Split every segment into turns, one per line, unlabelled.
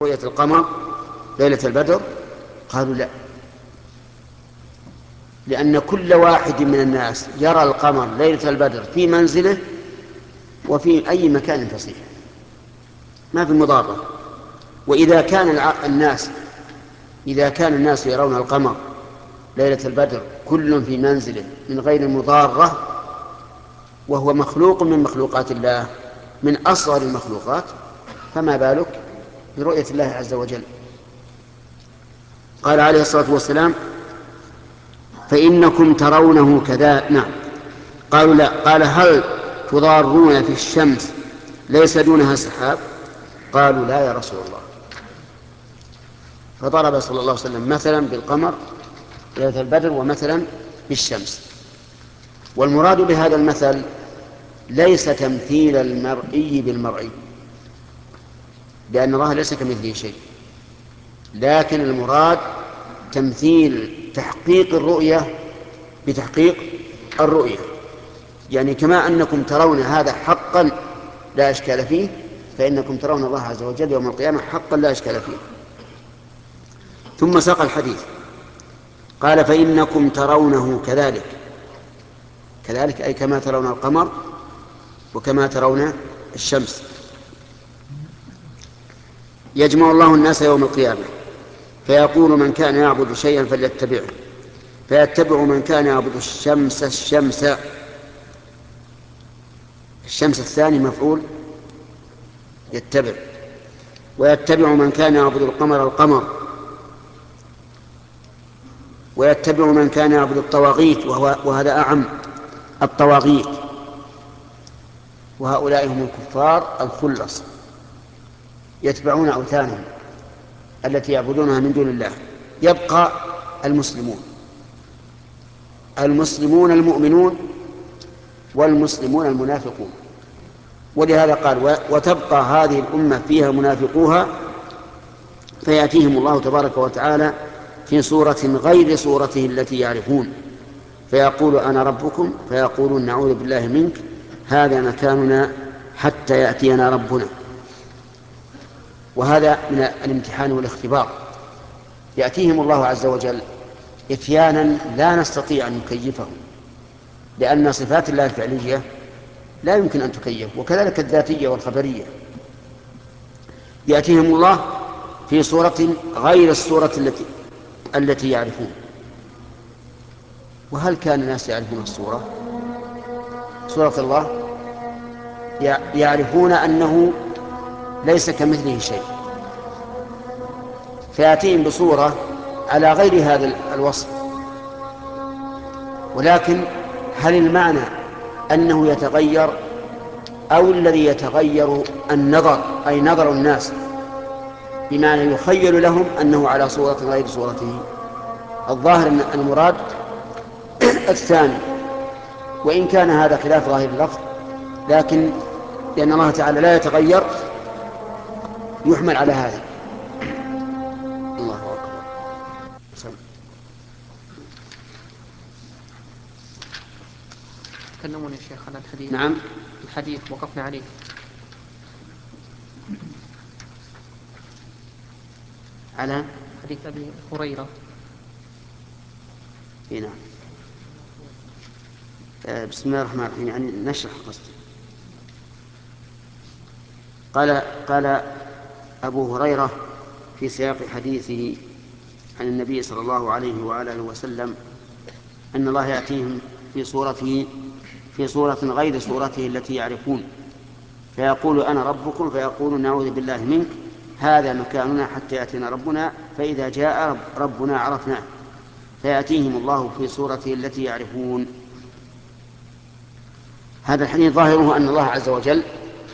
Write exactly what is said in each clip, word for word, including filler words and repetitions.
رؤية القمر ليلة البدر؟ قالوا لا، لأن كل واحد من الناس يرى القمر ليلة البدر في منزله وفي أي مكان فصيح، ما في مضارة. وإذا كان الناس إذا كان الناس يرون القمر ليلة البدر كل في منزله من غير مضارة، وهو مخلوق من مخلوقات الله، من أصغر المخلوقات، فما بالك برؤية الله عز وجل؟ قال عليه الصلاة والسلام: فإنكم ترونه كذا. نعم. قالوا لا. قال: هل تضارون في الشمس ليس دونها سحاب؟ قالوا لا يا رسول الله. فضرب صلى الله عليه وسلم مثلا بالقمر ليلة البدر ومثلا بالشمس. والمراد بهذا المثل ليس تمثيل المرئي بالمرئي، لأن الله ليس كمثله شيء، لكن المراد تمثيل تحقيق الرؤية بتحقيق الرؤية. يعني كما أنكم ترون هذا حقا لا إشكال فيه، فإنكم ترون الله عز وجل يوم القيامة حقا لا إشكال فيه. ثم ساق الحديث قال: فإنكم ترونه كذلك. كذلك أي كما ترون القمر وكما ترون الشمس. يجمع الله الناس يوم القيامة فيقول: من كان يعبد شيئا فليتبعه، فيتبع من كان يعبد الشمس الشمس. الشمس الثاني مفعول يتبع. ويتبع من كان يعبد القمر القمر. ويتبع من كان يعبد الطواغيت، وهو وهذا أعم، الطواغيت، وهؤلاء هم الكفار الخلص، يتبعون أوثانهم التي يعبدونها من دون الله. يبقى المسلمون المسلمون المؤمنون والمسلمون المنافقون. ولهذا قال: وتبقى هذه الأمة فيها منافقوها، فيأتيهم الله تبارك وتعالى في صورة غير صورته التي يعرفون، فيقول: أنا ربكم، فيقولون: نعوذ بالله منك، هذا مكاننا حتى يأتينا ربنا. وهذا من الامتحان والاختبار. يأتيهم الله عز وجل إتيانا لا نستطيع أن نكيفهم، لأن صفات الله الفعلية لا يمكن أن تكيف، وكذلك الذاتية والخبرية. يأتيهم الله في صورة غير الصورة التي التي يعرفون. وهل كان الناس يعرفون الصورة صورة الله؟ يعرفون أنه ليس كمثله شيء، فيأتيهم بصورة على غير هذا الوصف. ولكن هل المعنى أنه يتغير، أو الذي يتغير النظر، أي نظر الناس، بمعنى يخيل لهم أنه على صورة غير صورته؟ الظاهر أن المراد الثاني، وإن كان هذا خلاف ظاهر اللفظ، لكن لأن الله تعالى لا يتغير يحمل على هذا. الله أكبر.
تكلمون يا شيخ على الحديث.
نعم.
الحديث وقفنا عليه.
على
حديث أبي هريرة.
نعم. آه بسم الله الرحمن الرحيم. يعني نشرح قصدي. قال قال أبو هريرة في سياق حديثه عن النبي صلى الله عليه وآله وسلم أن الله يأتيهم في صورته في صورة غير صورته التي يعرفون، فيقول: أنا ربكم، فيقول: نعوذ بالله منك، هذا مكاننا حتى يأتينا ربنا، فإذا جاء ربنا عرفناه، فيأتيهم الله في صورته التي يعرفون. هذا الحديث ظاهره أن الله عز وجل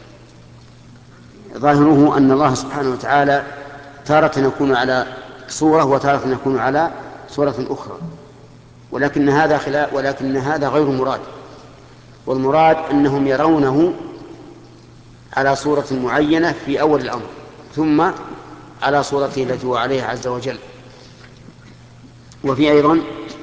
ظاهره أن الله سبحانه وتعالى تارة يكون على صورة وتارة يكون على صورة أخرى، ولكن هذا خلاف، ولكن هذا غير مراد. والمراد أنهم يرونه على صورة معينة في أول الأمر، ثم على صورته التي هو عليها عز وجل. وفي أيضا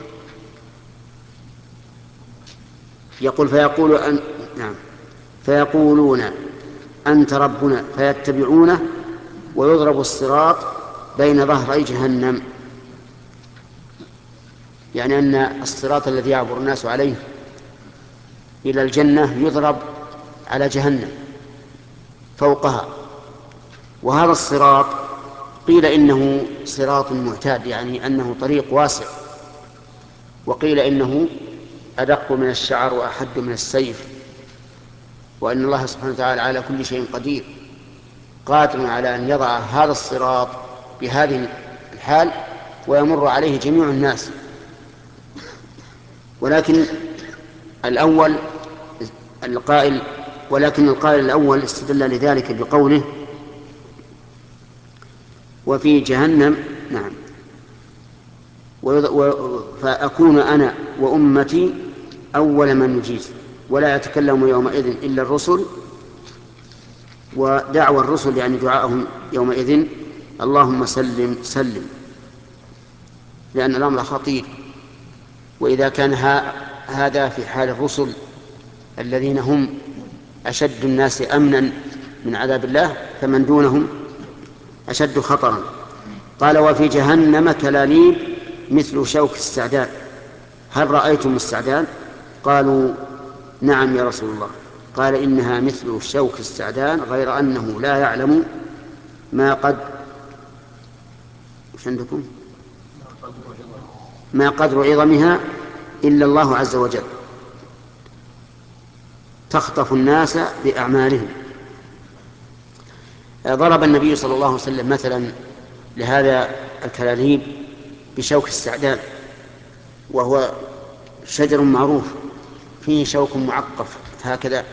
يقول: فيقول أن نعم فيقولون: أنت ربنا، فيتبعونه ويضرب الصراط بين ظهري جهنم، يعني أن الصراط الذي يعبر الناس عليه إلى الجنة يضرب على جهنم فوقها. وهذا الصراط قيل إنه صراط معتاد، يعني أنه طريق واسع، وقيل إنه أدق من الشعر وأحد من السيف، وأن الله سبحانه وتعالى على كل شيء قدير، قادر على أن يضع هذا الصراط بهذه الحال ويمر عليه جميع الناس. ولكن الأول القائل ولكن القائل الأول استدل لذلك بقوله وفي جهنم، نعم، فأكون أنا وأمتي أول من يجيز ولا يتكلم يومئذ إلا الرسل. ودعوى الرسل يعني دعاءهم يومئذ اللهم سلم سلم، لأن الأمر خطير. وإذا كان هذا في حال الرسل الذين هم أشد الناس أمنا من عذاب الله، فمن دونهم أشد خطرا. قال وفي جهنم كلاليب مثل شوك السعدان، هل رأيتم السعدان؟ قالوا نعم يا رسول الله. قال إنها مثل شوك السعدان غير أنه لا يعلم ما قد وش عندكم ما قدر عظمها إلا الله عز وجل، تخطف الناس بأعمالهم. ضرب النبي صلى الله عليه وسلم مثلا لهذا الكلاليب بشوك السعدان، وهو شجر معروف فيه شوك معقف هكذا،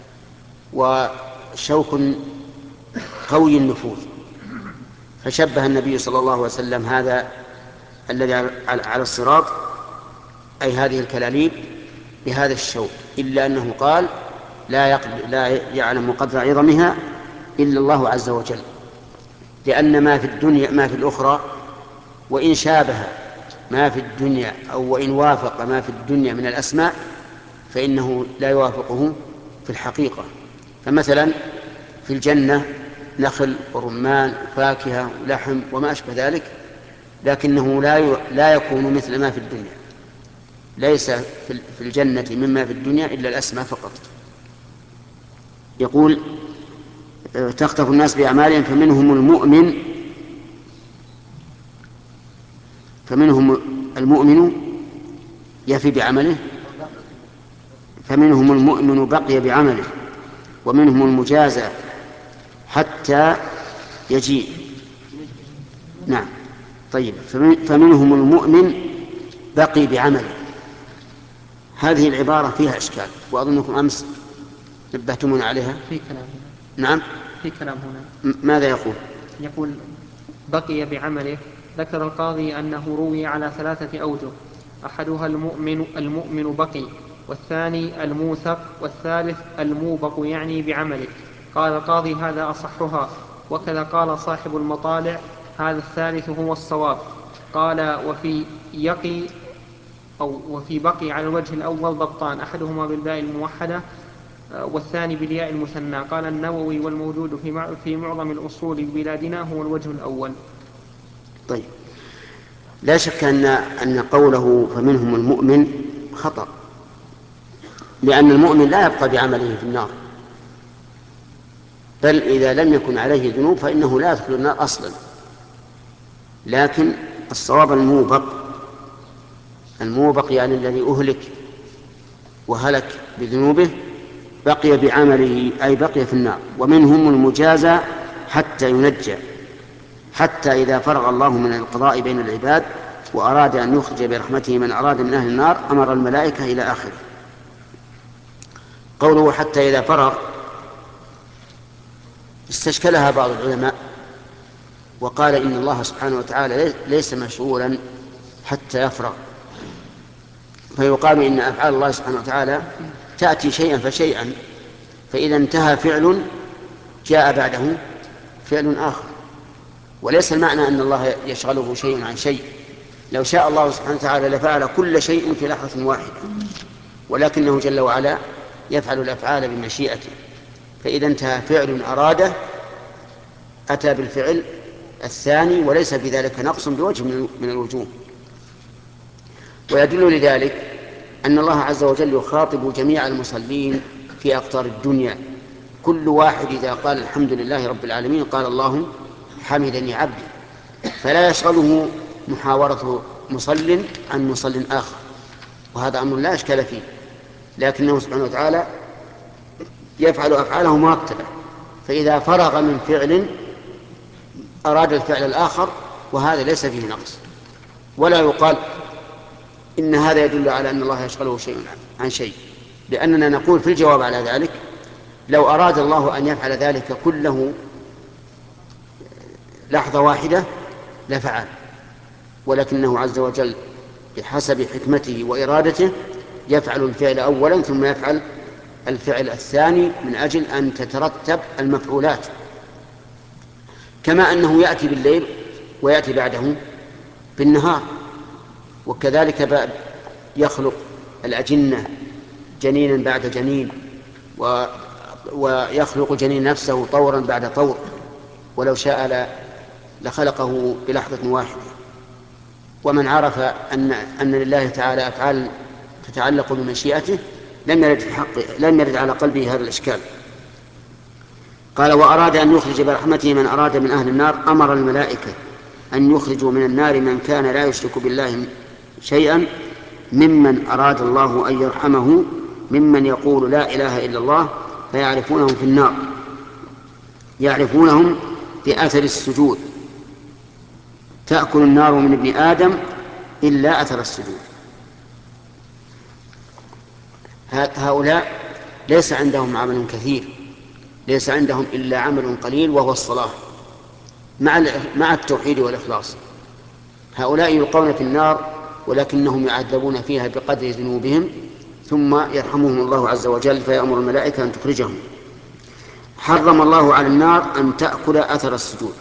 وشوك قوي النفوذ. فشبه النبي صلى الله عليه وسلم هذا الذي على الصراط، أي هذه الكلاليب، بهذا الشوك، إلا أنه قال لا, لا يعلم قدر عظمها إلا الله عز وجل، لأن ما في الدنيا ما في الأخرى وإن شابه ما في الدنيا أو وإن وافق ما في الدنيا من الأسماء فإنه لا يوافقه في الحقيقة. فمثلا في الجنة نخل ورمان وفاكهة ولحم وما أشبه ذلك، لكنه لا لا يكون مثل ما في الدنيا. ليس في الجنة مما في الدنيا إلا الأسماء فقط. يقول تخطف الناس بأعمالهم فمنهم المؤمن فمنهم المؤمن يفي بعمله، فمنهم المؤمن بقي بعمله، ومنهم المجازى حتى يجيء. نعم طيب، فمنهم المؤمن بقي بعمله، هذه العبارة فيها إشكال، وأظنكم أمس نبهتمون عليها.
في كلام هنا.
نعم
في كلام هنا.
ماذا يقول؟
يقول بقي بعمله. ذكر القاضي أنه روي على ثلاثة أوجه: أحدها المؤمن المؤمن بقي، والثاني الموثق، والثالث الموبق يعني بعمله. قال القاضي هذا أصحها، وكذا قال صاحب المطالع هذا الثالث هو الصواب. قال وفي يقي أو وفي بقي على الوجه الأول ضبطان، أحدهما بالباء الموحدة والثاني بالياء المثنى. قال النووي والموجود في معظم الأصول ببلادنا هو الوجه الأول.
طيب، لا شك أن أن قوله فمنهم المؤمن خطأ، لأن المؤمن لا يبقى بعمله في النار، بل إذا لم يكن عليه ذنوب فإنه لا يدخل النار أصلا. لكن الصواب الموبق، الموبق يعني الذي أهلك وهلك بذنوبه بقي بعمله، أي بقي في النار. ومنهم المجازى حتى ينجى، حتى إذا فرغ الله من القضاء بين العباد وأراد أن يخرج برحمته من أراد من أهل النار أمر الملائكة إلى آخره. قوله حتى إذا فرغ استشكلها بعض العلماء وقال إن الله سبحانه وتعالى ليس مشغولا حتى يفرغ، فيقال إن أفعال الله سبحانه وتعالى تأتي شيئا فشيئا، فإذا انتهى فعل جاء بعده فعل آخر. وليس المعنى أن الله يشغله شيء عن شيء، لو شاء الله سبحانه وتعالى لفعل كل شيء في لحظة واحدة، ولكنه جل وعلا يفعل الأفعال بمشيئته، فإذا انتهى فعل أراده أتى بالفعل الثاني وليس بذلك نقص بوجه من الوجوه. ويدل لذلك أن الله عز وجل يخاطب جميع المصلين في أقطار الدنيا، كل واحد إذا قال الحمد لله رب العالمين قال الله حمدني عبدي، فلا يشغله محاورة مصل عن مصل آخر، وهذا أمر لا إشكال فيه، لكنه سبحانه وتعالى يفعل أفعاله مرتبة، فإذا فرغ من فعل أراد الفعل الآخر، وهذا ليس فيه نقص. ولا يقال إن هذا يدل على أن الله يشغله شيء عن شيء، لأننا نقول في الجواب على ذلك لو أراد الله أن يفعل ذلك كله لحظة واحدة لفعل، ولكنه عز وجل بحسب حكمته وإرادته يفعل الفعل أولا ثم يفعل الفعل الثاني من أجل أن تترتب المفعولات، كما أنه يأتي بالليل ويأتي بعده بالنهار، وكذلك يخلق الأجنة جنينا بعد جنين، ويخلق جنين نفسه طورا بعد طور، ولو شاء لخلقه بلحظة واحدة. ومن عرف أن, أن لله تعالى أفعال تتعلق بمشيئته لم يرد, في حق لم يرد على قلبه هذا الإشكال. قال وأراد أن يخرج برحمته من أراد من أهل النار أمر الملائكة أن يخرجوا من النار من كان لا يشرك بالله شيئا ممن أراد الله أن يرحمه ممن يقول لا إله إلا الله، فيعرفونهم في النار، يعرفونهم بأثر السجود، تأكل النار من ابن آدم إلا أثر السجود. هؤلاء ليس عندهم عمل كثير، ليس عندهم إلا عمل قليل وهو الصلاة مع التوحيد والإخلاص. هؤلاء يلقون في النار ولكنهم يعذبون فيها بقدر ذنوبهم، ثم يرحمهم الله عز وجل فيأمر الملائكة أن تخرجهم. حرم الله على النار أن تأكل أثر السجود،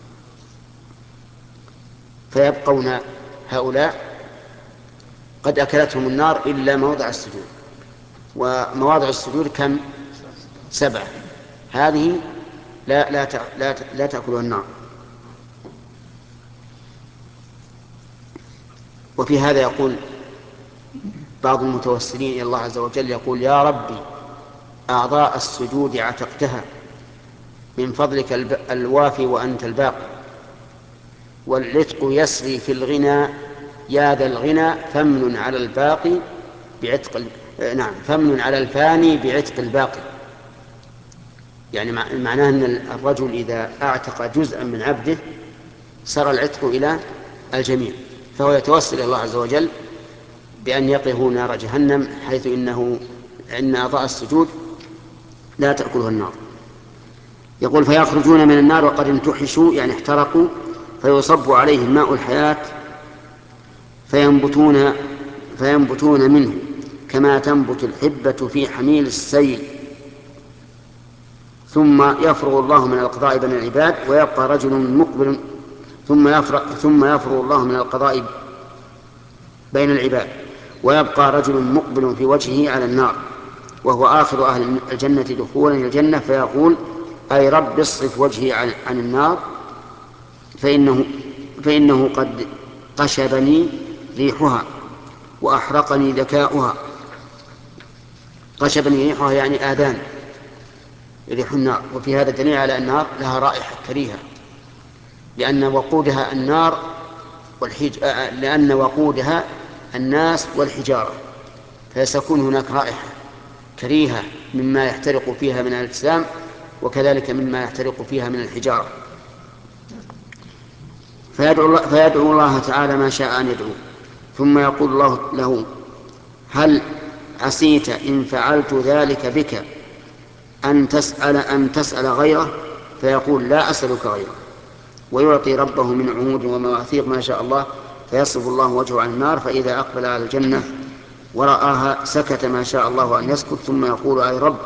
فيبقون هؤلاء قد أكلتهم النار إلا موضع السجود، ومواضع السجود كم؟ سبعة، هذه لا, لا, لا, لا تأكلها النار. وفي هذا يقول بعض المتوسلين إلى الله عز وجل، يقول يا ربي أعضاء السجود عتقتها من فضلك الوافي وأنت الباقي، والعتق يسري في الغنى يا ذا الغنى فمن على الباقي بعتق نعم فمن على الفاني بعتق الباقي. يعني معناه أن الرجل إذا أعتق جزءا من عبده سر العتق إلى الجميع، فهو يتوسل إلى الله عز وجل بأن يقيه نار جهنم، حيث إنه إن أعضاء السجود لا تأكلها النار. يقول فيخرجون من النار وقد انتحشوا يعني احترقوا، فيصب عليهم ماء الحياة فينبتون, فينبتون منه كما تنبت الحبة في حميل السيل، ثم يفرغ الله من القضاء بين العباد ويبقى رجل مقبل ثم يفرغ, ثم يفرغ الله من القضاء بين العباد ويبقى رجل مقبل في وجهه على النار وهو آخر أهل الجنة دخولا إلى الجنة، فيقول أي رب اصرف وجهي عن, عن النار فإنه, فإنه قد قشبني ريحها وأحرقني ذكاؤها. قشبني ريحها يعني آذان ريح النار. وفي هذا دليل على أن النار لها رائحة كريهة، لأن وقودها النار والحج... لأن وقودها الناس والحجارة، فيسكون هناك رائحة كريهة مما يحترق فيها من الأجسام وكذلك مما يحترق فيها من الحجارة. فيدعو الله, فيدعو الله تعالى ما شاء أن يدعو، ثم يقول الله له هل عسيت إن فعلت ذلك بك أن تسأل, أن تسأل غيره؟ فيقول لا أسألك غيره، ويعطي ربه من عهود ومواثيق ما شاء الله، فيصرف الله وجهه عن النار، فإذا أقبل على الجنة ورآها سكت ما شاء الله أن يسكت، ثم يقول أي رب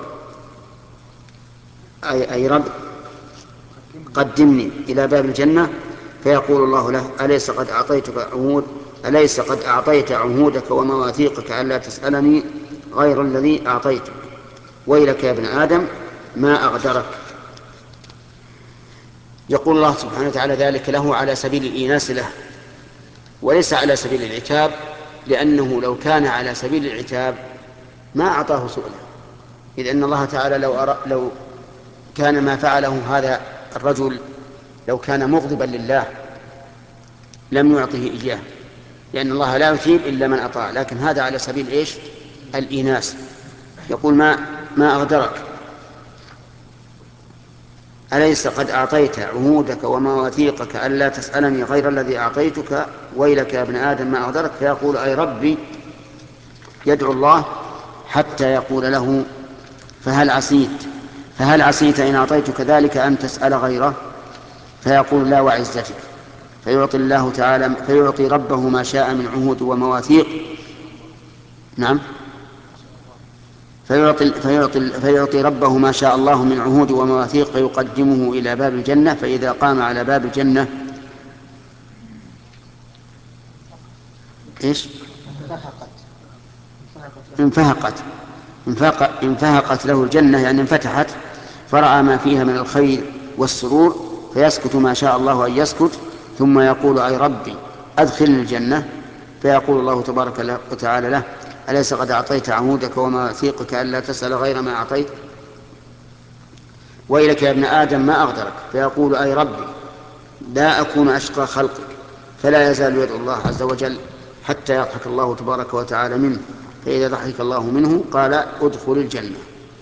أي, أي رب قدمني إلى باب الجنة، فيقول الله له أليس قد أعطيتك عهود أليس قد أعطيت عهودك ومواثيقك ألا تسألني غير الذي أعطيتك، ويلك يا ابن آدم ما أغدرك. يقول الله سبحانه وتعالى ذلك له على سبيل الإيناس له وليس على سبيل العتاب، لأنه لو كان على سبيل العتاب ما أعطاه سؤله، إذ أن الله تعالى لو, أرى لو كان ما فعله هذا الرجل لو كان مغضبا لله لم يعطه إياه، لأن الله لا يثيب إلا من أطاع، لكن هذا على سبيل إيش؟ الإيناس. يقول ما, ما أغدرك، أليس قد أعطيت عهودك ومواثيقك ألا تسألني غير الذي أعطيتك، ويلك يا ابن آدم ما أغدرك. فيقول أي ربي، يدعو الله حتى يقول له فهل عسيت فهل عسيت إن أعطيتك ذلك أن تسأل غيره؟ فيقول لا وعزتك. فيعطي الله تعالى فيعطي ربه ما شاء من عهود ومواثيق. نعم فيعطي, فيعطي, فيعطي ربه ما شاء الله من عهود ومواثيق، فيقدمه إلى باب الجنة، فإذا قام على باب الجنة إيش؟ انفهقت انفهقت له الجنة، يعني انفتحت، فرأى ما فيها من الخير والسرور، فيسكت ما شاء الله أن يسكت، ثم يقول أي ربي أدخلني الجنة. فيقول الله تبارك وتعالى له أليس قد أعطيت عهودك ومواثيقك ألا تسأل غير ما أعطيت، ويلك يا ابن آدم ما أغدرك. فيقول أي ربي لا أكون أشقى خلقك، فلا يزال يدعو الله عز وجل حتى يضحك الله تبارك وتعالى منه، فإذا ضحك الله منه قال ادخل الجنة.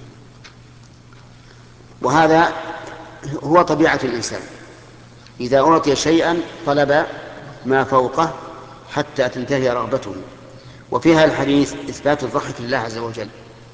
وهذا هو طبيعة الإنسان، إذا أعطي شيئا طلب ما فوقه حتى تنتهي رغبته. وفي هذا الحديث إثبات الضحك لله عز وجل،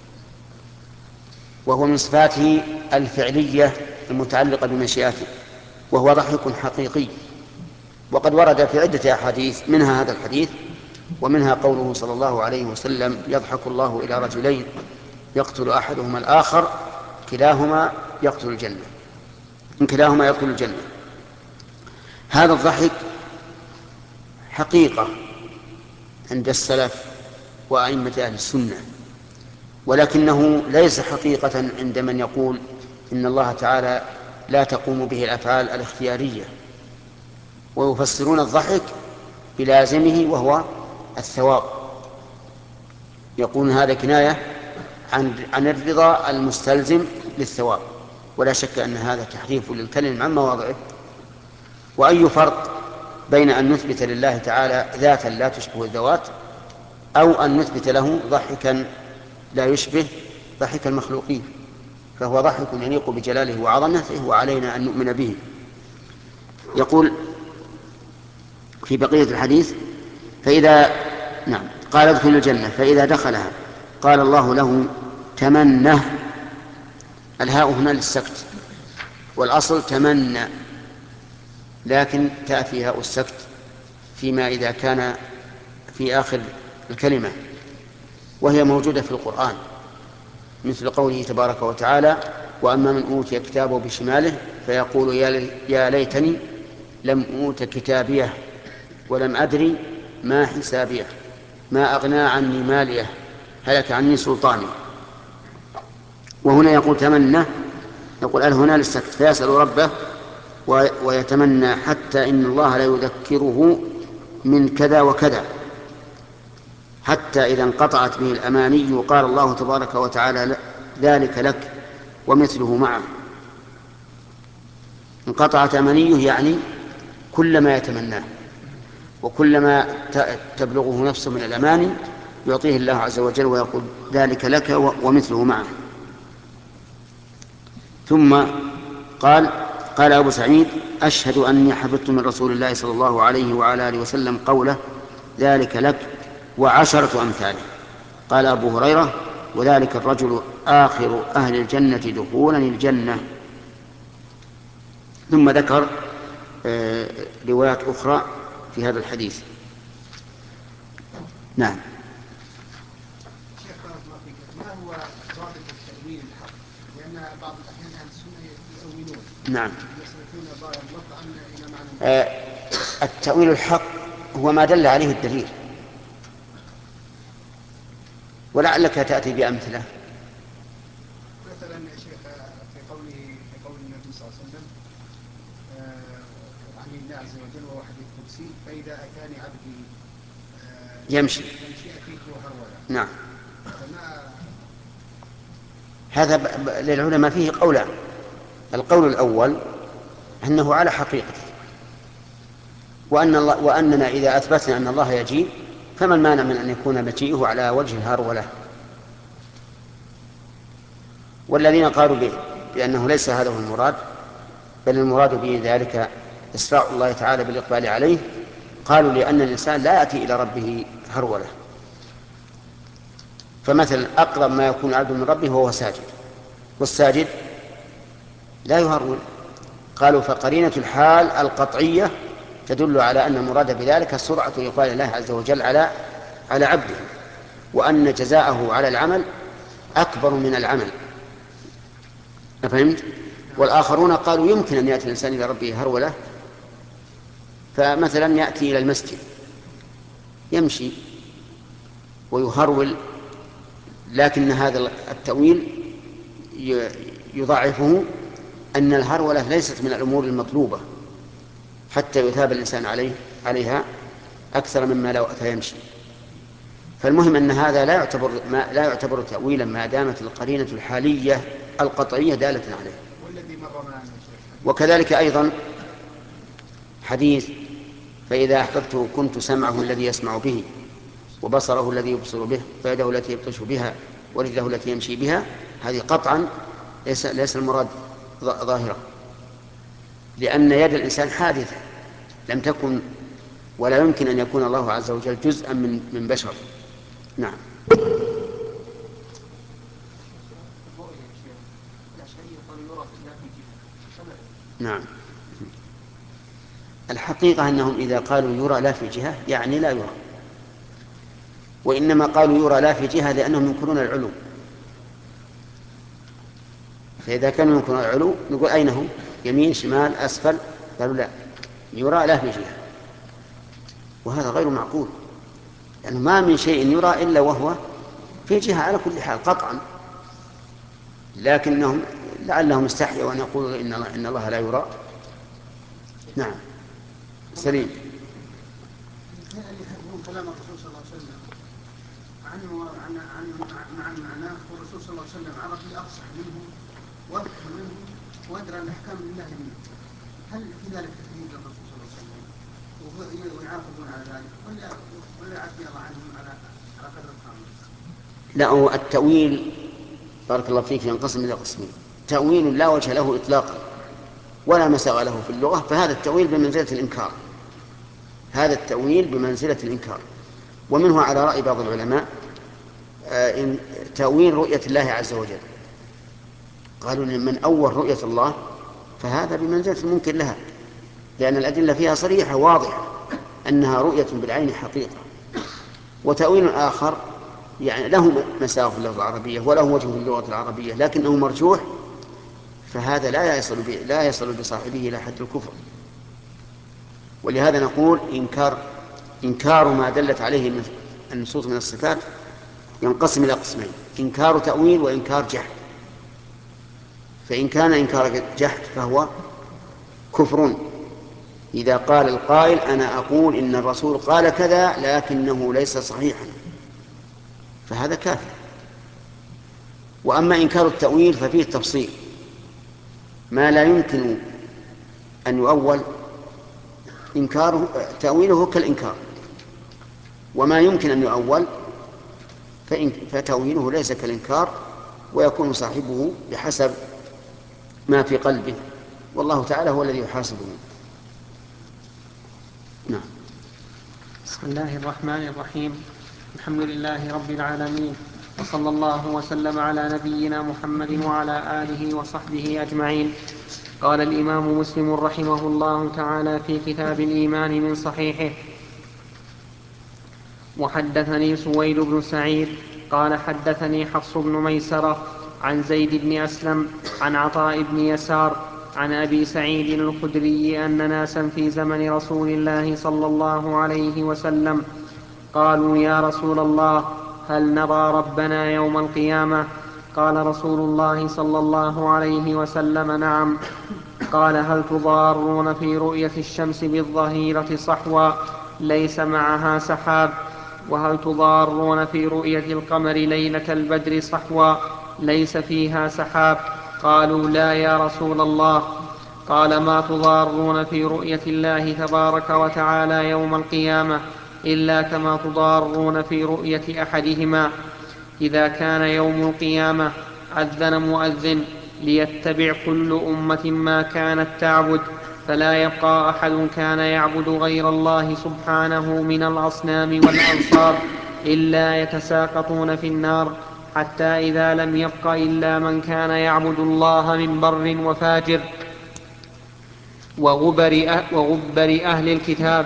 وهو من صفاته الفعلية المتعلقة بمشيئته، وهو ضحك حقيقي. وقد ورد في عدة أحاديث، منها هذا الحديث، ومنها قوله صلى الله عليه وسلم يضحك الله إلى رجلين يقتل أحدهما الآخر كلاهما يقتل الجنة إن كلاهما يدخل الجنة. هذا الضحك حقيقة عند السلف وأئمة أهل السنة، ولكنه ليس حقيقة عند من يقول إن الله تعالى لا تقوم به الأفعال الاختيارية، ويفسرون الضحك بلازمه وهو الثواب، يقول هذا كناية عن عن الرضا المستلزم للثواب، ولا شك أن هذا تحريف للكلم عن مواضعه. وأي فرق بين أن نثبت لله تعالى ذاتا لا تشبه الذوات، أو أن نثبت له ضحكا لا يشبه ضحك المخلوقين؟ فهو ضحك يليق بجلاله وعظمته، وعلينا أن نؤمن به. يقول في بقية الحديث فإذا نعم قال ادخل الجنة، فإذا دخلها قال الله له تمنى. الهاء هنا للسكت، والأصل تمنى، لكن تأتي هاء السكت فيما إذا كان في آخر الكلمة، وهي موجودة في القرآن، مثل قوله تبارك وتعالى وأما من أوتي كتابه بشماله فيقول يا ليتني لم أوت كتابيه ولم أدري ما حسابيه ما أغنى عني ماليه هلك عني سلطاني. وهنا يقول تمنى، يقول أل هنا للسكت، فيسأل ربه ويتمنى حتى إن الله لا يذكره من كذا وكذا، حتى إذا انقطعت به الأماني قال الله تبارك وتعالى ذلك لك ومثله معه. انقطعت أمانيه يعني كل ما يتمناه، وكلما تبلغه نفسه من الأماني يعطيه الله عز وجل ويقول ذلك لك ومثله معه. ثم قال قال أبو سعيد أشهد أني حفظت من رسول الله صلى الله عليه وعلى آله وسلم قوله ذلك لك وعشرة أمثاله. قال أبو هريرة وذلك الرجل آخر أهل الجنة دخولا الجنة. ثم ذكر آه روايات أخرى في هذا الحديث. نعم.
شيخ بارك الله فيك، ما هو ضابط التأويل الحق؟ لأن بعض الأحيان أهل السنة يؤولون
نعم.
يصرفون اللفظ عن إلى معنى
آه التأويل الحق هو ما دل عليه الدليل، ولعلك تأتي بأمثلة.
مثلا يا شيخ في قوله في قول النبي صلى الله عليه وسلم عن الله عز وجل وهو حديث قدسي فإذا أتاني عبدي
يمشي
يمشي أتيته هرولا.
نعم.
فما
هذا ب... ب... للعلماء فيه قولان. القول الأول أنه على حقيقته، وأن الله وأننا إذا أثبتنا أن الله يجيء فما المانع من أن يكون مجيئه على وجه الهرولة. والذين قالوا به بأنه ليس هذا هو المراد بل المراد به ذلك إسراع الله تعالى بالإقبال عليه، قالوا لأن الإنسان لا يأتي إلى ربه هرولة. فمثلا أقرب ما يكون العبد من ربه وهو ساجد، والساجد لا يهرول. قالوا فقرينة الحال القطعية تدل على أن المراد بذلك سرعة إقبال الله عز وجل على على عبده، وأن جزاءه على العمل أكبر من العمل. أفهمت؟ والآخرون قالوا يمكن أن يأتي الإنسان إلى ربه هرولة، فمثلا يأتي إلى المسجد يمشي ويهرول، لكن هذا التأويل يضاعفه أن الهرولة ليست من الأمور المطلوبة حتى يثاب الإنسان عليه عليها أكثر مما لو أتى يمشي. فالمهم أن هذا لا يعتبر ما لا يعتبر تأويلا ما دامت القرينة الحالية القطعية دالة عليه. وكذلك أيضا حديث فإذا أحببته كنت سمعه الذي يسمع به وبصره الذي يبصر به ويده التي يبطش بها ورجله التي يمشي بها، هذه قطعا ليس, ليس المراد ظاهرة، لأن يد الإنسان حادثة لم تكن ولا يمكن أن يكون الله عز وجل جزءا من من بشر. نعم. نعم. الحقيقة أنهم إذا قالوا يرى لا في جهة يعني لا يرى، وإنما قالوا يرى لا في جهة لأنهم ينكرون العلو. فإذا كانوا ينكرون العلو نقول أين هم؟ يمين شمال أسفل؟ قالوا لا، يرى لا في جهة، وهذا غير معقول، لأنه يعني ما من شيء يرى إلا وهو في جهة على كل حال قطعا، لكنهم لعلهم استحيوا أن يقولوا إن الله, إن الله لا يرى. نعم. سليم.
كلام الرسول صلى الله عليه وسلم عن عن عن عن معناه، والرسول صلى الله عليه وسلم عرفي أفصح منه وأفهم منه وأدرى الأحكام بالله منه. هل في ذلك تكذيب للرسول صلى الله عليه وسلم ويعاقبون على ذلك ولا ولا يعفي الله عنهم على على قدر القانون؟
لا، التأويل بارك الله فيك ينقسم إلى قسمين: تأويل لا وجه له إطلاقا ولا مساغ له في اللغة، فهذا التأويل بمنزلة الإنكار، هذا التأويل بمنزلة الإنكار. ومنه على رأي بعض العلماء آه تأويل رؤية الله عز وجل، قالوا من أول رؤية الله فهذا بمنزلة المنكر لها، لأن الأدلة فيها صريحة واضحة أنها رؤية بالعين حقيقة. وتأويل آخر يعني له مساغ في اللغة العربية وله وجه في اللغة العربية لكنه مرجوح، فهذا لا يصل لا يصل بصاحبه إلى حد الكفر. ولهذا نقول إنكار إنكار ما دلت عليه النصوص من الصفات ينقسم إلى قسمين: إنكار تأويل وإنكار جحد. فإن كان إنكار جحد فهو كفر، إذا قال القائل أنا أقول إن الرسول قال كذا لكنه ليس صحيحا، فهذا كافر. وأما إنكار التأويل ففيه تفصيل: ما لا يمكن أن يؤول إنكاره تأويله كالإنكار، وما يمكن أن يؤول فتأويله ليس كالإنكار، ويكون صاحبه بحسب ما في قلبه، والله تعالى هو الذي يحاسبه. نعم.
بسم الله الرحمن الرحيم. الحمد لله رب العالمين، وصلى الله وسلم على نبينا محمد وعلى آله وصحبه أجمعين. قال الإمام مسلم رحمه الله تعالى في كتاب الإيمان من صحيحه: وحدثني سويد بن سعيد قال حدثني حفص بن ميسرة عن زيد بن أسلم عن عطاء بن يسار عن أبي سعيد الخدري أن ناسا في زمن رسول الله صلى الله عليه وسلم قالوا يا رسول الله هل نرى ربنا يوم القيامة؟ قال رسول الله صلى الله عليه وسلم نعم، قال هل تضارون في رؤية الشمس بالظهيرة صحوا ليس معها سحاب وهل تضارون في رؤية القمر ليلة البدر صحوا ليس فيها سحاب قالوا لا يا رسول الله قال ما تضارون في رؤية الله تبارك وتعالى يوم القيامة إلا كما تضارون في رؤية أحدهما إذا كان يوم القيامة أذن مؤذن ليتبع كل أمة ما كانت تعبد فلا يبقى أحد كان يعبد غير الله سبحانه من الأصنام والأنصاب إلا يتساقطون في النار حتى إذا لم يبق إلا من كان يعبد الله من بر وفاجر وغبر, أه وغبر أهل الكتاب.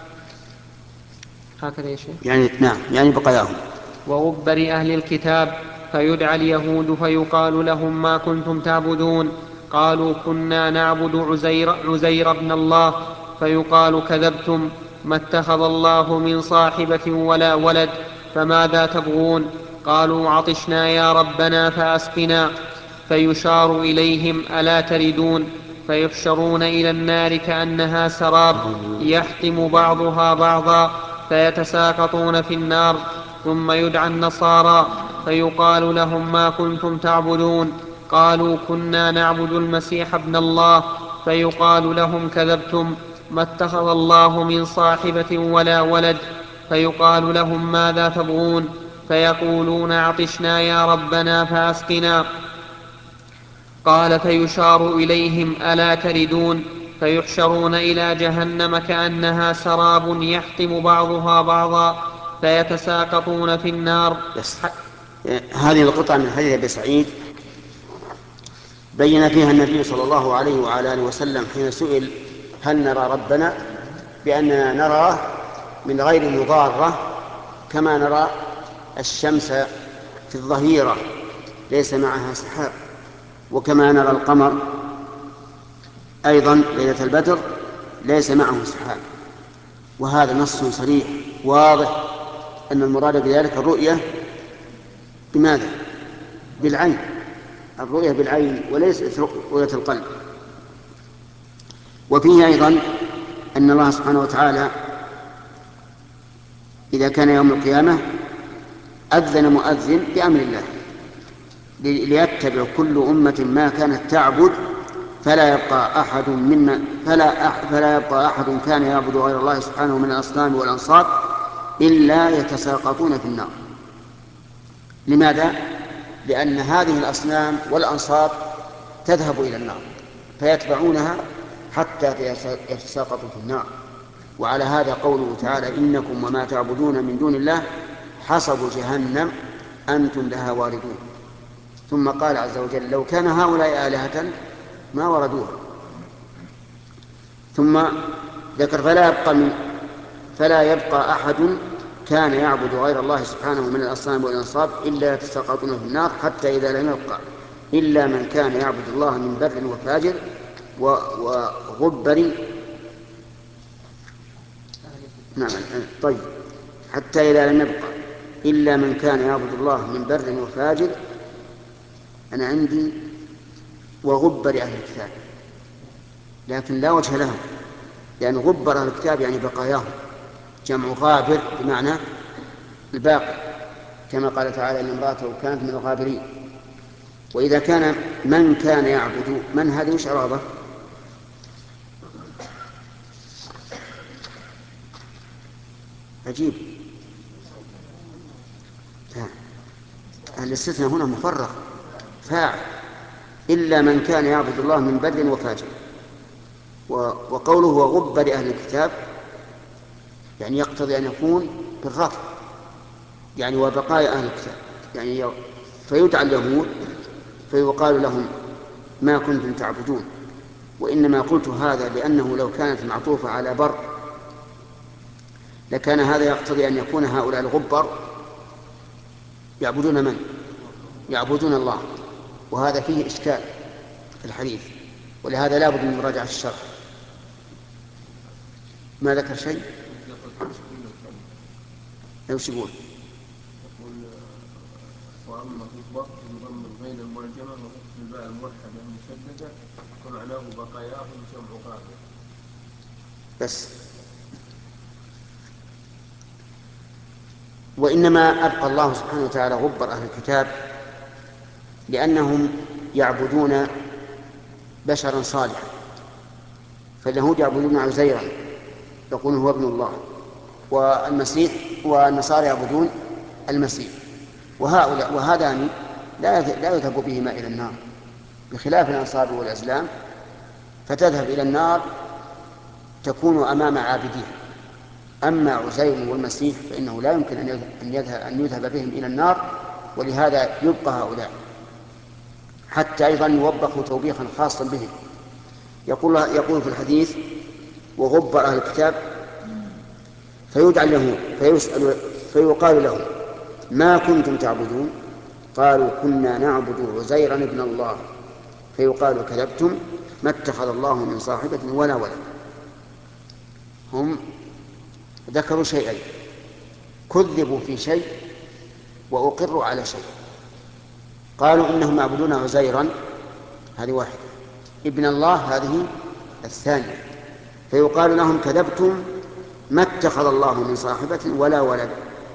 هكذا يا شيخ.
يعني نعم يعني بقاياهم.
وغبر أهل الكتاب فيدعى اليهود فيقال لهم ما كنتم تعبدون قالوا كنا نعبد عزير, عزير بن الله فيقال كذبتم ما اتخذ الله من صاحبة ولا ولد فماذا تبغون قالوا عطشنا يا ربنا فأسقنا فيشار إليهم ألا تردون فيحشرون إلى النار كأنها سراب يحطم بعضها بعضا فيتساقطون في النار ثم يدعى النصارى فيقال لهم ما كنتم تعبدون قالوا كنا نعبد المسيح ابن الله فيقال لهم كذبتم ما اتخذ الله من صاحبة ولا ولد فيقال لهم ماذا تبغون فيقولون عطشنا يا ربنا فأسقنا قال فيشار إليهم ألا تردون فيحشرون إلى جهنم كأنها سراب يحطم بعضها بعضا فيتساقطون في النار.
بس. هذه القطعة من حديث أبي سعيد بين فيها النبي صلى الله عليه وعلى آله وسلم حين سئل هل نرى ربنا بأننا نراه من غير مضارة كما نرى الشمس في الظهيرة ليس معها سحاب وكما نرى القمر أيضا ليلة البدر ليس معه سحاب. وهذا نص صريح واضح أن المراد بذلك الرؤية بماذا؟ بالعين، الرؤية بالعين وليس رؤية القلب. وفيه أيضا أن الله سبحانه وتعالى إذا كان يوم القيامة أذن مؤذن بأمر الله ليتبع كل أمة ما كانت تعبد فلا يبقى أحد منا فلا, أح فلا يبقى أحد كان يعبد غير الله سبحانه من الأصنام والأنصاب إلا يتساقطون في النار. لماذا؟ لأن هذه الأصنام والأنصاب تذهب إلى النار فيتبعونها حتى يتساقطوا في النار. وعلى هذا قوله تعالى إنكم وما تعبدون من دون الله حصب جهنم أنتم لها واردون. ثم قال عز وجل لو كان هؤلاء آلهة ما وردوها. ثم ذكر فلا يبقى, من فلا يبقى أحد كان يعبد غير الله سبحانه من الأصنام والأنصاب إلا يتساقطون في النار حتى إذا لم يبقى إلا من كان يعبد الله من بر وفاجر وغبر. نعم طيب حتى إذا لم يبقى إلا من كان يعبد الله من بر وفاجر. أنا عندي وغبر أهل الكتاب لكن لا وجه لهم لأن غبر أهل الكتاب يعني بقاياهم جمع غابر بمعنى الباقي كما قال تعالى إن امرأته كانت من الغابرين. وإذا كان من كان يعبد من هذه وش عرابة؟ عجيب. الاستثناء هنا مفرغ فاعل إلا من كان يعبد الله من بر وفاجر. وقوله وغبر أهل الكتاب يعني يقتضي أن يكون بالرفع يعني وبقايا أهل الكتاب يعني فيدعى اليهود فيقال لهم ما كنتم تعبدون. وإنما قلت هذا لأنه لو كانت معطوفة على بر لكان هذا يقتضي أن يكون هؤلاء الغبر يعبدون من؟ يعبدون الله وهذا فيه إشكال في الحديث ولهذا لا بد من مراجعة الشرح. ما ذكر شيء؟ وش يقول؟
وأما في الضبط بضم الغين المعجمة وفتح الباء الموحدة المشددة ومعناه بقاياه جمع قابل.
بس. وإنما أبقى الله سبحانه وتعالى غبر أهل الكتاب لأنهم يعبدون بشرا صالحا، فاليهود يعبدون عزيرا يقولون هو ابن الله، والمسيح والنصارى يعبدون المسيح، وهؤلاء وهذان لا لا يذهب بهما إلى النار، بخلاف الأنصار والأزلام فتذهب إلى النار تكون أمام عابديه. أما عزير والمسيح فإنه لا يمكن أن يذهب, أن يذهب بهم إلى النار، ولهذا يبقى هؤلاء حتى أيضا يوبخوا توبيخا خاصا بهم. يقول, يقول في الحديث وغبر أهل الكتاب فيدعى اليهود فيسأل فيقال لهم ما كنتم تعبدون؟ قالوا كنا نعبد عزيرا ابن الله. فيقال كذبتم، ما اتخذ الله من صاحبة ولا ولد. هم ذكروا شيئين، كذبوا في شيء وأقروا على شيء. قالوا إنهم يعبدون عزيرا، هذه واحدة، ابن الله هذه الثانية. فيقال لهم كذبتم، ما اتخذ الله من صاحبة ولا ولد.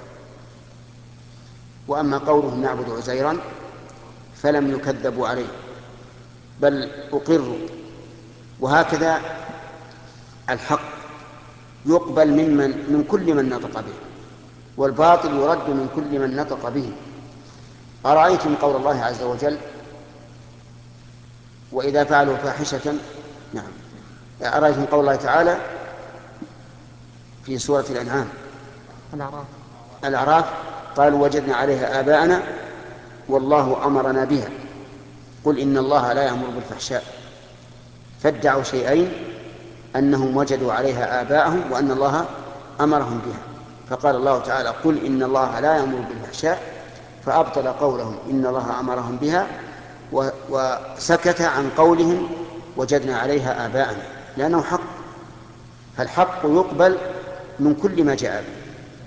وأما قولهم نعبد عزيرا فلم يكذبوا عليه بل أقروا. وهكذا الحق يقبل ممن من كل من نطق به، والباطل يرد من كل من نطق به. أرأيتم قول الله عز وجل وإذا فعلوا فاحشة، نعم، أرأيتم قول الله تعالى في سورة الأنعام
الأعراف
الأعراف قالوا وجدنا عليها آباءنا والله أمرنا بها قل إن الله لا يأمر بالفحشاء. فادعوا شيئين، أنهم وجدوا عليها آباءهم وأن الله أمرهم بها. فقال الله تعالى قل إن الله لا يأمر بالفحشاء، فأبطل قولهم إن الله أمرهم بها وسكت عن قولهم وجدنا عليها آباءنا، لأنه حق، فالحق يقبل من كل ما جاء به،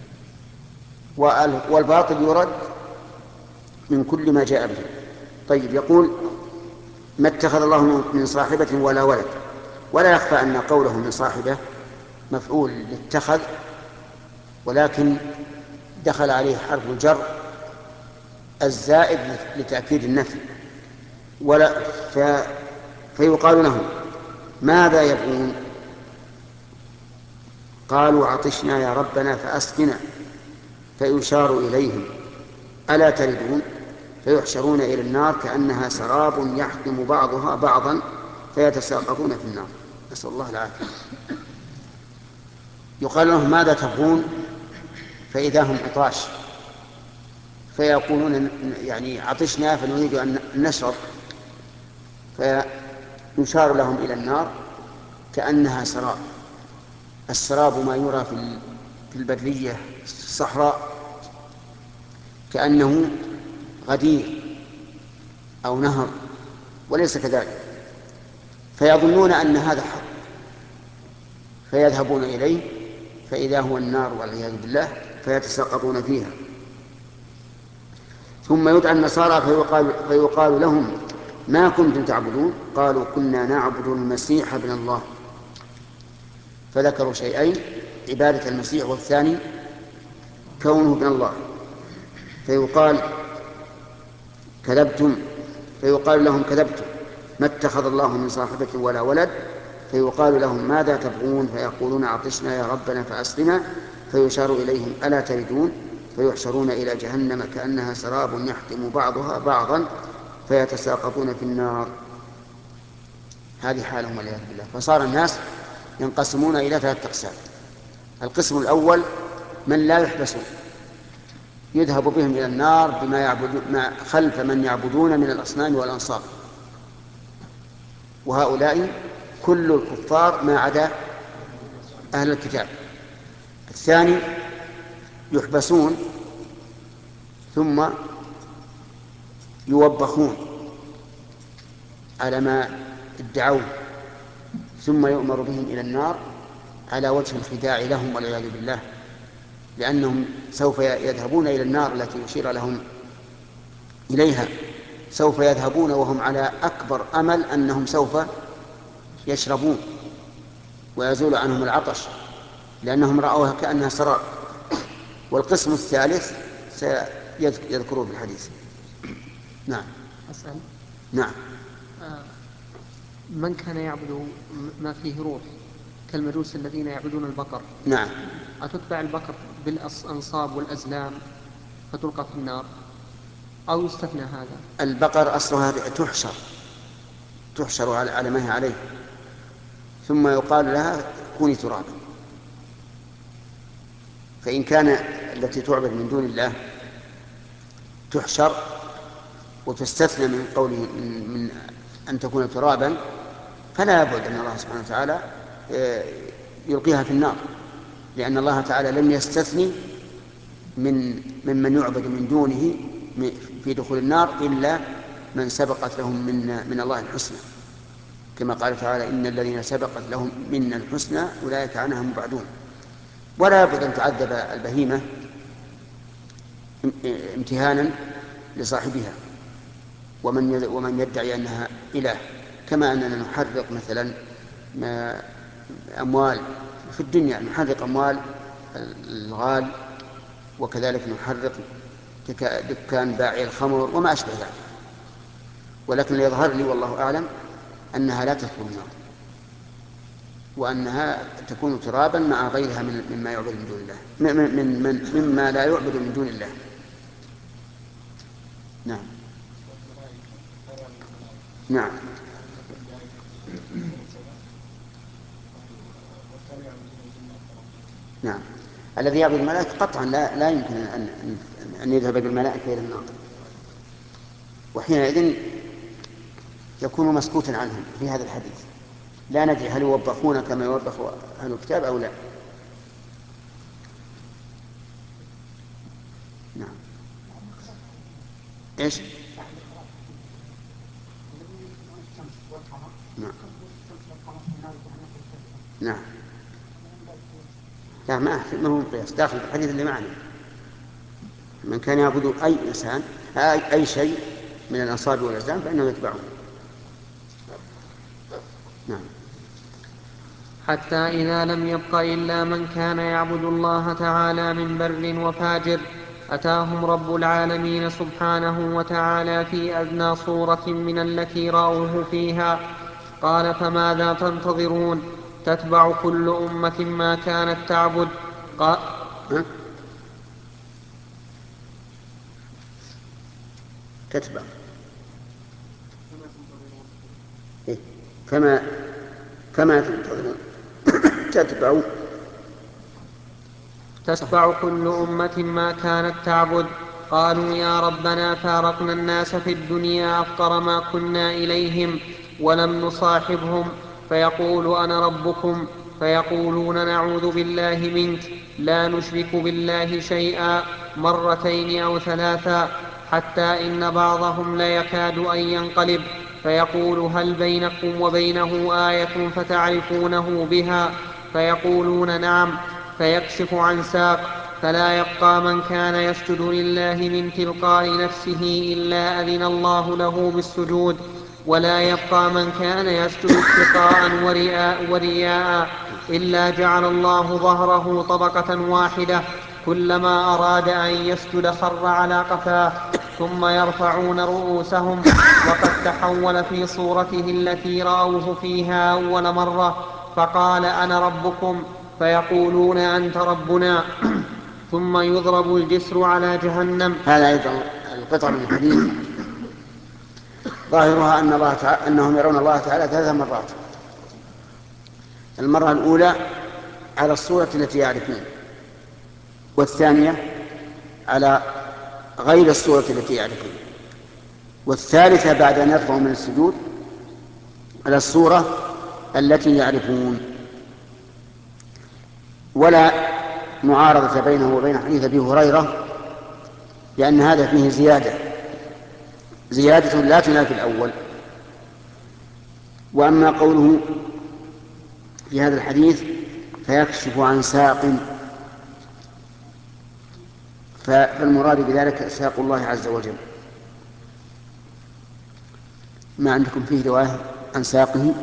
والباطل يرد من كل ما جاء به. طيب، يقول ما اتخذ الله من صاحبة ولا ولد. ولا يخفى أن قوله من صاحبة مفعول لاتخذ، ولكن دخل عليه حرف الجر الزائد لتأكيد النفي. ولا ف... فيقال لهم ماذا يبغون؟ قالوا عطشنا يا ربنا فأسقنا. فيشار إليهم ألا تردون؟ فيحشرون إلى النار كأنها سراب يحكم بعضها بعضا فيتساقطون في النار، نسأل الله العافية. يقال لهم ماذا تبغون؟ فإذا هم عطاش، فيقولون يعني عطشنا فنريد أن نشرب، فيشار لهم إلى النار كأنها سراب. السراب ما يرى في البرية في الصحراء كأنه غدير أو نهر، وليس كذلك، فيظنون أن هذا حق فيذهبون إليه فإذا هو النار والعياذ بالله فيتساقطون فيها. ثم يدعى النصارى فيقال, فيقال لهم ما كنتم تعبدون؟ قالوا كنا نعبد المسيح ابن الله. فذكروا شيئين، عبادة المسيح، والثاني كونه ابن الله. فيقال كذبتم، فيقال لهم كذبتم، ما اتخذ الله من صاحبة ولا ولد. فيقال لهم ماذا تبغون؟ فيقولون عطشنا يا ربنا فأسقنا. فيشار إليهم ألا تردون؟ فيحشرون إلى جهنم كأنها سراب يحكم بعضها بعضا فيتساقطون في النار. هذه حالهم والعياذ بالله. فصار الناس ينقسمون إلى ثلاثة أقسام. القسم الأول من لا يحبسون، يذهب بهم إلى النار بما يعبدون ما خلف من يعبدون من الأصنام والأنصار، وهؤلاء كل الكفار ما عدا أهل الكتاب. الثاني يحبسون ثم يوبخون على ما ادعوه، ثم يؤمر بهم إلى النار على وجه الخداع لهم والعياذ بالله، لأنهم سوف يذهبون إلى النار التي يشير لهم إليها سوف يذهبون وهم على أكبر أمل أنهم سوف يشربون ويزول عنهم العطش لأنهم رأوها كأنها سراب. والقسم الثالث سيذكره في الحديث. نعم.
أسأل.
نعم.
آه من كان يعبد ما فيه روح كالمجوس الذين يعبدون البقر.
نعم.
أتتبع البقر بالأنصاب والأزلام فتلقى في النار أو يستثنى هذا؟
البقر أصلها تحشر تحشر على ما هي عليه ثم يقال لها كوني ترابا. فإن كان التي تعبد من دون الله تحشر وتستثنى من قوله من أن تكون ترابا فلا يبعد أن الله سبحانه وتعالى يلقيها في النار، لأن الله تعالى لم يستثني من ممن يعبد من دونه في دخول النار إلا من سبقت لهم من, من الله الحسنى، كما قال تعالى إن الذين سبقت لهم منا الحسنى أولئك عنها مبعدون. ولا يبعد أن تعذب البهيمة امتهانا لصاحبها ومن ومن يدعي أنها إله، كما أننا نحرق مثلا أموال في الدنيا، نحرق أموال الغال، وكذلك نحرق دكان باعي الخمر وما أشبه ذلك. ولكن يظهر لي والله أعلم أنها لا تدخل النار وأنها تكون ترابا مع غيرها مما يعبد من دون الله من من من مما لا يعبد من دون الله. نعم. نعم. نعم. الذي يعبد الملائكة قطعا لا, لا يمكن أن, أن يذهب بالملائكة إلى النار، وحينئذ يكون مسكوتا عنهم في هذا الحديث. لا ندري هل يوبخون كما يوبخ أهل الكتاب أو لا. نعم. إيش؟ نعم. نعم. لا ما ما هو قياس، داخل الحديث اللي معنا. من كان يعبد أي إنسان أي, أي شيء من الأنصاب والأزلام فإنه يتبعه. نعم.
حتى إذا لم يبق إلا من كان يعبد الله تعالى من بر وفاجر أتاهم رب العالمين سبحانه وتعالى في أدنى صورة من التي رأوه فيها. قال فماذا تنتظرون؟ تتبع كل أمة ما كانت تعبد. قال
تتبع إيه؟ فما فما تنتظرون تتبع
تتبع كل أمة ما كانت تعبد. قالوا يا ربنا فارقنا الناس في الدنيا أفقر ما كنا إليهم ولم نصاحبهم، فيقول أنا ربكم، فيقولون نعوذ بالله منك، لا نشرك بالله شيئا، مرتين أو ثلاثا، حتى إن بعضهم ليكاد أن ينقلب فيقول هل بينكم وبينه آية فتعرفونه بها؟ فيقولون نعم، فيكشف عن ساق فلا يبقى من كان يسجد لله من تلقاء نفسه إلا أذن الله له بالسجود، ولا يبقى من كان يسجد اتقاء ورياء, ورياء إلا جعل الله ظهره طبقة واحدة، كلما أراد أن يسجد خر على قفاه، ثم يرفعون رؤوسهم وقد تحول في صورته التي رأوه فيها أول مرة، فقال أنا ربكم، فيقولون أنت ربنا ثم يضرب الجسر على جهنم.
هذا أيضا القطع من الحديث ظاهرها أن الله تعالى أنهم يرون الله تعالى ثلاث مرات. المرة الأولى على الصورة التي يعرفون، والثانية على غير الصورة التي يعرفون، والثالثة بعد أن يرفعوا من السجود على الصورة التي يعرفون. ولا معارضة بينه وبين حديث أبي هريرة، لأن هذا فيه زيادة زيادة لا تنافي الأول. وأما قوله في هذا الحديث فيكشف عن ساق، فالمراد بذلك ساق الله عز وجل، ما عندكم فيه رواية عن ساقه؟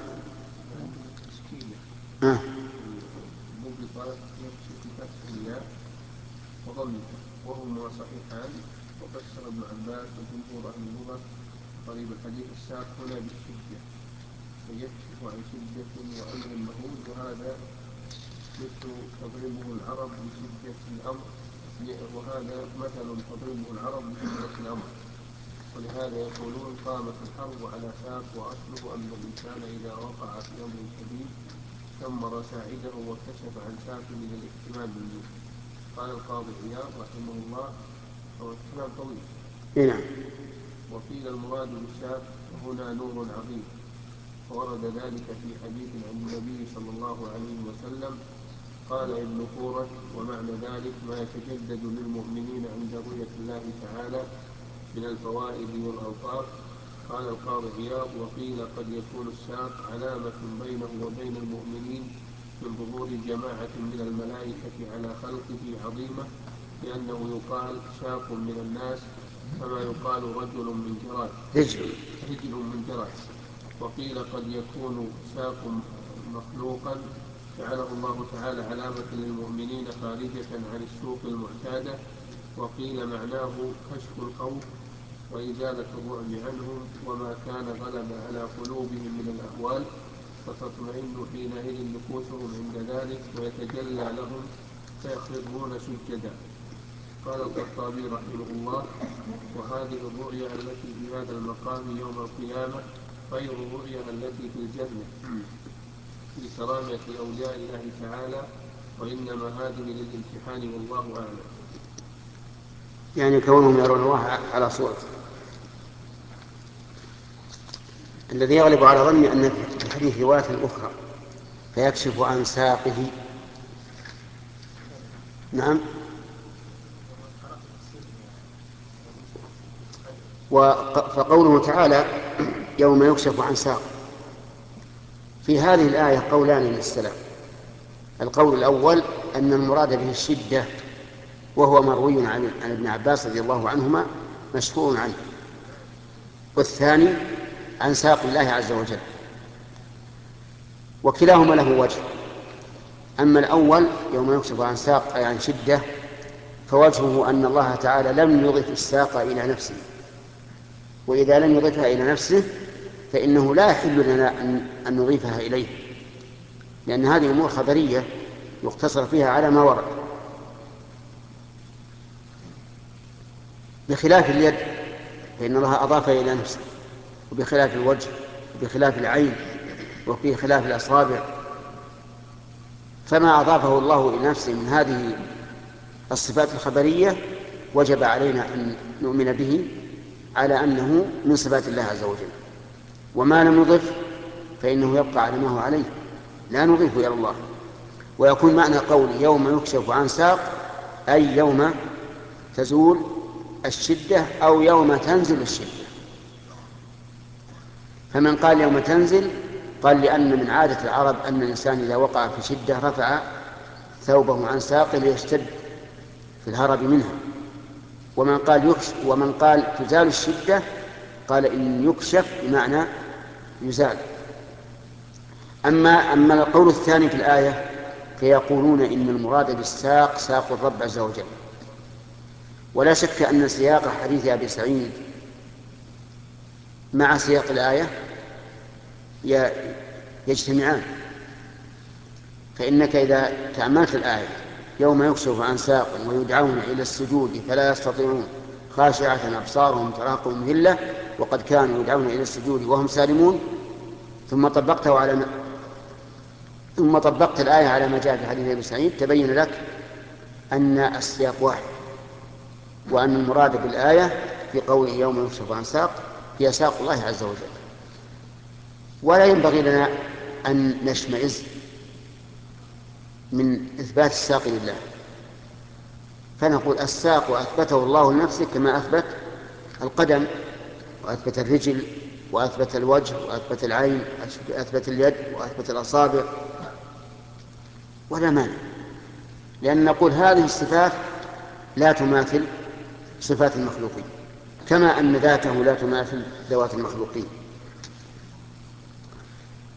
آه.
ضبط يكشف فتح الياء وضمها وهما صحيحان. وفسر ابن عباس وجمهور أهل اللغة قريب الحديث الساق هنا بالشدة، فيكشف عن شدة وأمر مهول، وهذا مثل تضربه العرب بشدة الأمر، وهذا مثل تضربه العرب بشدة الأمر، ولهذا يقولون قامت الحرب على ساق. وأصله أن الإنسان إذا وقع في أمر شديد شمر ساعده وكشف عن ساقه للاهتمام به. قال القاضي عياض رحمه الله: هو كلام طويل.
نعم.
وقيل المراد بالساق هنا نور عظيم، فورد ذلك في حديث عن النبي صلى الله عليه وسلم. قال ابن فورك: ومعنى ذلك ما يتجدد للمؤمنين عند رؤية الله تعالى من الفوائد والأوقاف. قال القاضي عياض: وقيل قد يكون الساق علامة بينه وبين المؤمنين من ظهور جماعة من الملائكة على خلقه عظيمة، لأنه يقال شاق من الناس كما يقال رجل من جراد
رجل
رجل من جراد. وقيل قد يكون ساق مخلوقا جعله الله تعالى علامة للمؤمنين خارجة عن السوق المعتادة. وقيل معناه كشف الخوف وإزالة الرعب عنهم وما كان غلب على قلوبهم من الأهوال، فتطمئن حينئذ نفوسهم عند ذلك ويتجلى لهم فيخرون سجدا. قال الخطابي رحمه الله: وهذه الرؤيا التي في هذا المقام يوم القيامة غير الرؤيا التي في الجنة في كرامة أولياء الله تعالى، وإنما هذه للامتحان والله أعلم.
يعني كونهم يرون الله على صورته. الذي يغلب على ظني أن في الحديث رواية أخرى فيكشف عن ساقه. نعم. فقوله تعالى يوم يكشف عن ساق، في هذه الآية قولان للسلام. القول الأول أن المراد به الشدة، وهو مروي عن ابن عباس رضي الله عنهما مشهور عنه. والثاني عن ساق الله عز وجل، وكلاهما له وجه. أما الأول يوم يكشف عن ساق أي عن شدة، فوجهه أن الله تعالى لم يضف الساق إلى نفسه، وإذا لم يضفها إلى نفسه فإنه لا يحل لنا أن نضيفها إليه، لأن هذه أمور خبرية يقتصر فيها على ما ورد، بخلاف اليد فإن الله أضافها إلى نفسه، وبخلاف الوجه، وبخلاف العين، وفي خلاف الأصابع. فما أضافه الله إلى نفسه من هذه الصفات الخبرية وجب علينا أن نؤمن به على أنه من صفات الله عز وجل. وما لم نضف فإنه يبقى على ما هو عليه، لا نضيف إلى الله. ويكون معنى قول يوم يكشف عن ساق أي يوم تزول الشدة أو يوم تنزل الشدة. فمن قال يوم تنزل قال لأن من عادة العرب أن الإنسان إذا وقع في شدة رفع ثوبه عن ساقه ليشتد في الهرب منها. ومن قال يكشف ومن قال تزال الشدة قال إن يكشف بمعنى يزال. أما أما القول الثاني في الآية فيقولون إن المراد بالساق ساق الرب عز وجل. ولا شك أن سياق حديث أبي سعيد مع سياق الآية يجتمعان. فإنك إذا تأملت الآية يوم يكشف عن ساق ويدعون إلى السجود فلا يستطيعون خاشعة أبصارهم ترهقهم ذلة وقد كانوا يدعون إلى السجود وهم سالمون، ثم طبقته على ما ثم طبقت الآية على ما جاء في حديث أبي سعيد، تبين لك أن السياق واحد، وأن المراد بالآية في قوله يوم يكشف عن ساق هي ساق الله عز وجل. ولا ينبغي لنا أن نشمئز من إثبات الساق لله، فنقول الساق أثبته الله لنفسه كما أثبت القدم وأثبت الرجل وأثبت الوجه وأثبت العين وأثبت اليد وأثبت الأصابع، ولا مانع، لأن نقول هذه الصفات لا تماثل صفات المخلوقين، كما أن ذاته لا تماثل ذوات المخلوقين.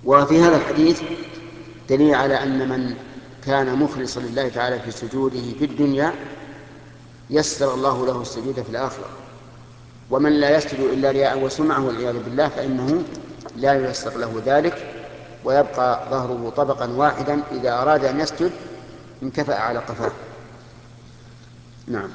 وفي هذا الحديث دليل على أن من كان مخلصا لله تعالى في سجوده في الدنيا يسر الله له السجود في الآخرة، ومن لا يسجد إلا رياء وسمعه والعياذ بالله فإنه لا ييسر له ذلك، ويبقى ظهره طبقا واحدا إذا أراد أن يسجد انكفأ على قفاه. نعم.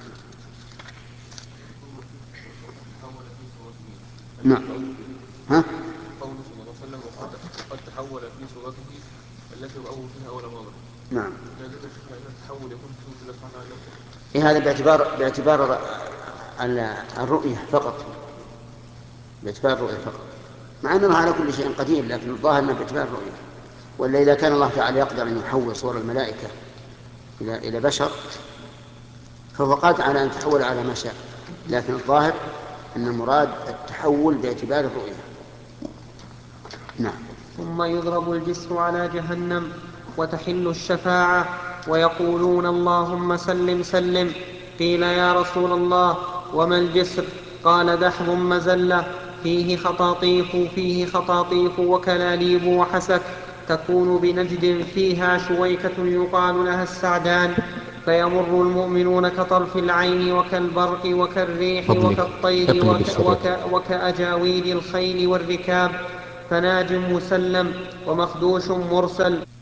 نعم. ها؟
قوله صلى الله عليه وسلم وقد تحول في صورته التي رأوه فيها أول مرة.
نعم.
لا ذكر شيخنا أن التحول يكون في صورة الله سبحانه وتعالى نفسه.
إيه هذا باعتبار باعتبار الرؤية فقط، باعتبار الرؤية فقط، مع أنه على كل شيء قدير، لكن الظاهر أنه باعتبار الرؤية. ولا إذا كان الله تعالى يقدر أن يحول صور الملائكة إلى إلى بشر فهو قادر على أن يتحول على ما شاء، لكن الظاهر أن المراد التحول باعتبار الرؤية. نعم.
ثم يضرب الجسر على جهنم وتحل الشفاعة ويقولون اللهم سلم سلم. قيل يا رسول الله وما الجسر؟ قال دحض مزلة فيه خطاطيف فيه خطاطيف وكلاليب وحسك، تكون بنجد فيها شويكة يقال لها السعدان، فيمر المؤمنون كطرف العين وكالبرق وكالريح وكالطير وك وك وكأجاويد الخيل والركاب، فناج مسلم ومخدوش مرسل.